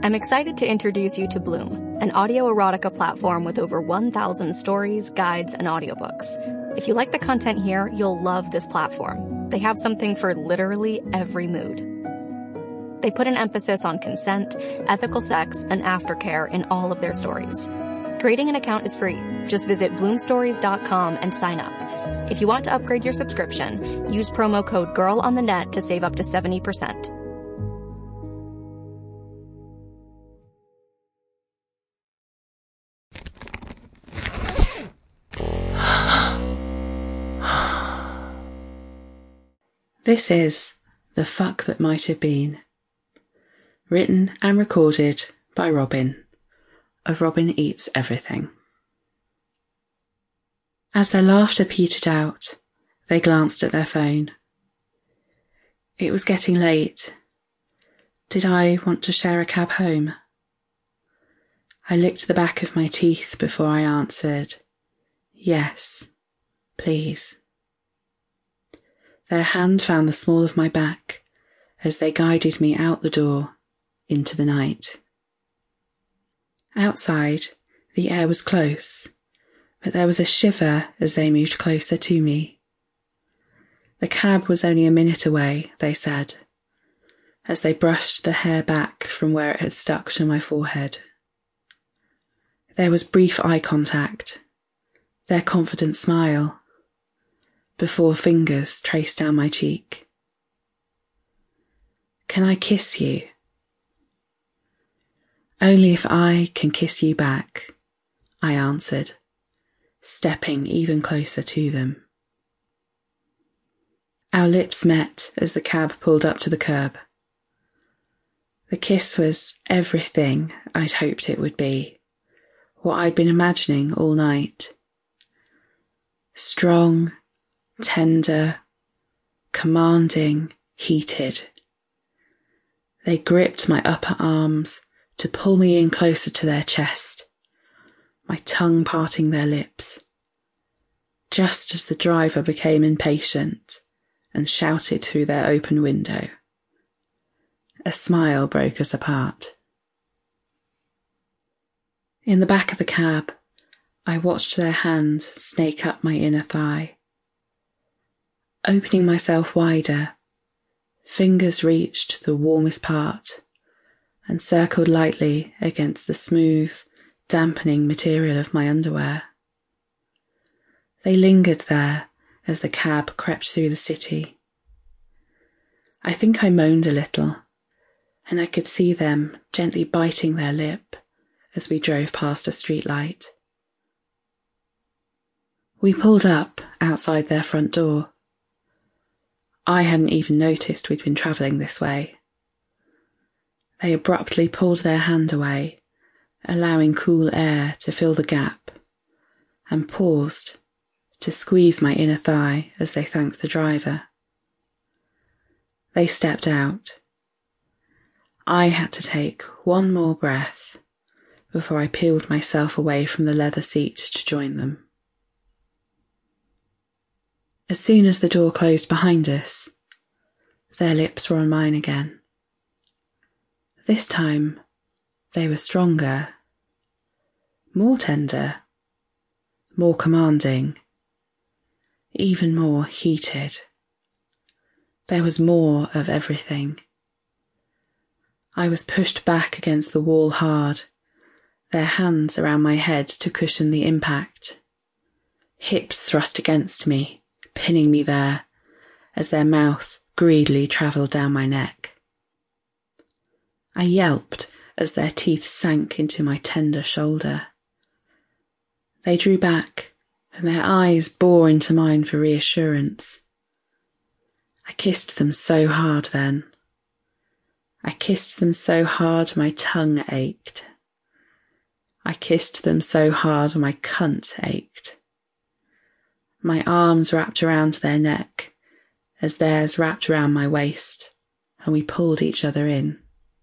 I'm excited to introduce you to Bloom, an audio erotica platform with over 1,000 stories, guides, and audiobooks. If you like the content here, you'll love this platform. They have something for literally every mood. They put an emphasis on consent, ethical sex, and aftercare in all of their stories. Creating an account is free. Just visit bloomstories.com and sign up. If you want to upgrade your subscription, use promo code GIRLONTHENET to save up to 70%. This is The Fuck That Might Have Been. Written and recorded by Robin, of Robin Eats Everything. As their laughter petered out, they glanced at their phone. It was getting late. Did I want to share a cab home? I licked the back of my teeth before I answered, yes, please. Their hand found the small of my back as they guided me out the door into the night. Outside, the air was close, but there was a shiver as they moved closer to me. The cab was only a minute away, they said, as they brushed the hair back from where it had stuck to my forehead. There was brief eye contact, their confident smile, before fingers traced down my cheek. Can I kiss you? Only if I can kiss you back, I answered, stepping even closer to them. Our lips met as the cab pulled up to the curb. The kiss was everything I'd hoped it would be, what I'd been imagining all night. Strong, tender, commanding, heated. They gripped my upper arms to pull me in closer to their chest, my tongue parting their lips, just as the driver became impatient and shouted through their open window. A smile broke us apart. In the back of the cab, I watched their hand snake up my inner thigh. Opening myself wider, fingers reached the warmest part and circled lightly against the smooth, dampening material of my underwear. They lingered there as the cab crept through the city. I think I moaned a little, and I could see them gently biting their lip as we drove past a streetlight. We pulled up outside their front door. I hadn't even noticed we'd been travelling this way. They abruptly pulled their hand away, allowing cool air to fill the gap, and paused to squeeze my inner thigh as they thanked the driver. They stepped out. I had to take one more breath before I peeled myself away from the leather seat to join them. As soon as the door closed behind us, their lips were on mine again. This time, they were stronger, more tender, more commanding, even more heated. There was more of everything. I was pushed back against the wall hard, their hands around my head to cushion the impact. Hips thrust against me, pinning me there, as their mouth greedily travelled down my neck. I yelped as their teeth sank into my tender shoulder. They drew back, and their eyes bore into mine for reassurance. I kissed them so hard then. I kissed them so hard my tongue ached. I kissed them so hard my cunt ached. My arms wrapped around their neck as theirs wrapped around my waist, and we pulled each other in.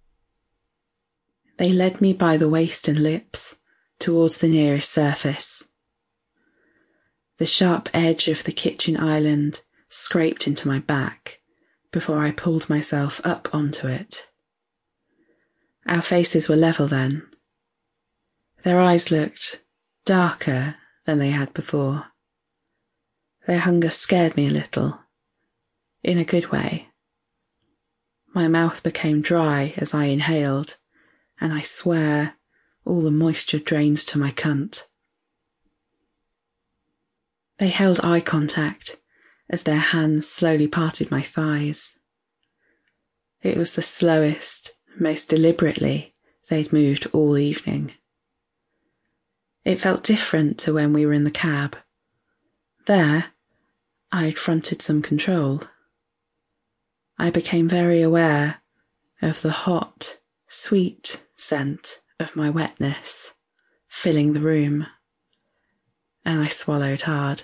They led me by the waist and lips towards the nearest surface. The sharp edge of the kitchen island scraped into my back before I pulled myself up onto it. Our faces were level then. Their eyes looked darker than they had before. Their hunger scared me a little, in a good way. My mouth became dry as I inhaled, and I swear all the moisture drained to my cunt. They held eye contact as their hands slowly parted my thighs. It was the slowest, most deliberately they'd moved all evening. It felt different to when we were in the cab. There, I'd fronted some control. I became very aware of the hot, sweet scent of my wetness filling the room, and I swallowed hard.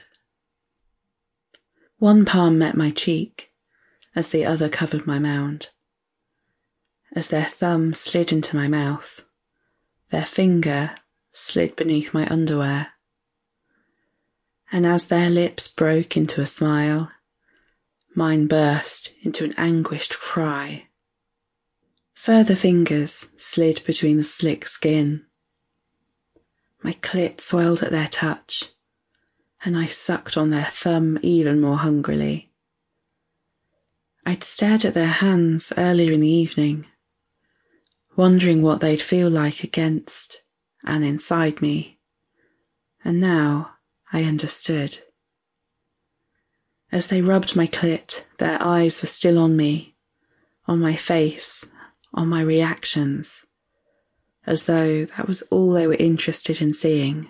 One palm met my cheek as the other covered my mound. As their thumb slid into my mouth, their finger slid beneath my underwear. And as their lips broke into a smile, mine burst into an anguished cry. Further fingers slid between the slick skin. My clit swelled at their touch, and I sucked on their thumb even more hungrily. I'd stared at their hands earlier in the evening, wondering what they'd feel like against and inside me, and now I understood. As they rubbed my clit, their eyes were still on me, on my face, on my reactions, as though that was all they were interested in seeing.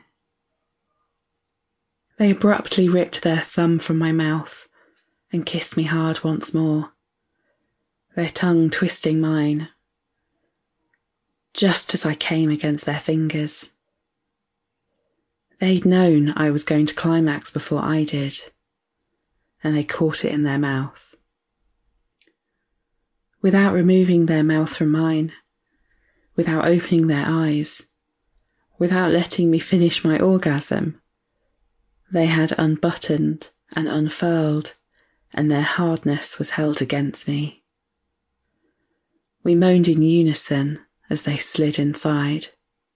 They abruptly ripped their thumb from my mouth and kissed me hard once more, their tongue twisting mine, just as I came against their fingers. They'd known I was going to climax before I did, and they caught it in their mouth. Without removing their mouth from mine, without opening their eyes, without letting me finish my orgasm, they had unbuttoned and unfurled, and their hardness was held against me. We moaned in unison as they slid inside.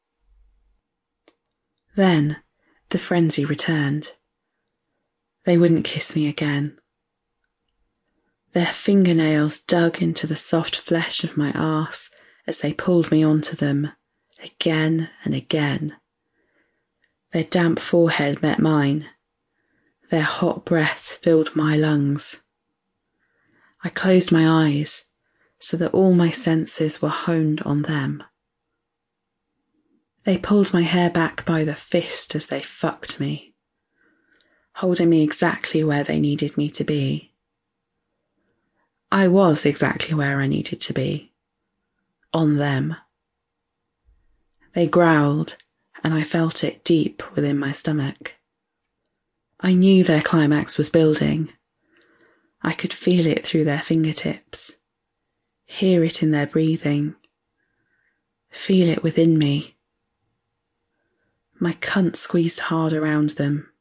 Then the frenzy returned. They wouldn't kiss me again. Their fingernails dug into the soft flesh of my arse as they pulled me onto them, again and again. Their damp forehead met mine. Their hot breath filled my lungs. I closed my eyes so that all my senses were honed on them. They pulled my hair back by the fist as they fucked me, holding me exactly where they needed me to be. I was exactly where I needed to be, on them. They growled, and I felt it deep within my stomach. I knew their climax was building. I could feel it through their fingertips, hear it in their breathing, feel it within me. My cunt squeezed hard around them,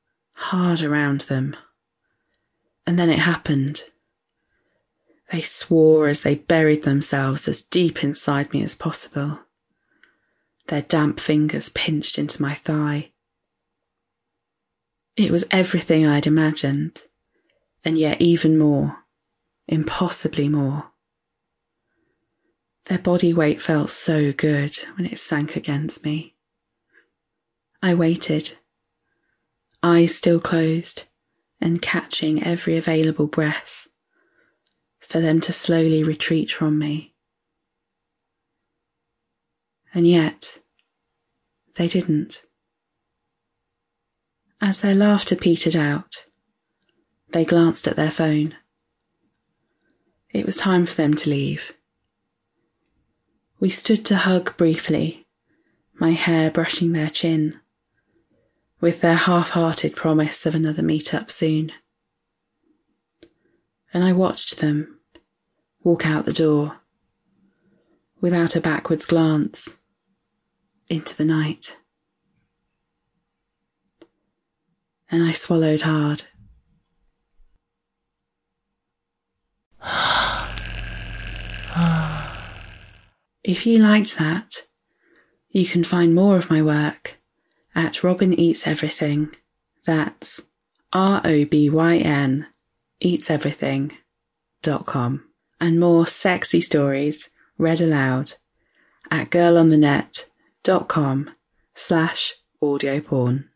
and then it happened. They swore as they buried themselves as deep inside me as possible. Their damp fingers pinched into my thigh. It was everything I'd imagined, and yet even more, impossibly more. Their body weight felt so good when it sank against me. I waited, eyes still closed and catching every available breath, for them to slowly retreat from me. And yet, they didn't. As their laughter petered out, they glanced at their phone. It was time for them to leave. We stood to hug briefly, my hair brushing their chin, with their half-hearted promise of another meet-up soon. And I watched them walk out the door, without a backwards glance, into the night. And I swallowed hard. If you liked that, you can find more of my work at Robin Eats Everything. That's ROBYN eatseverything.com. And more sexy stories read aloud at girlonthenet.com/audioporn.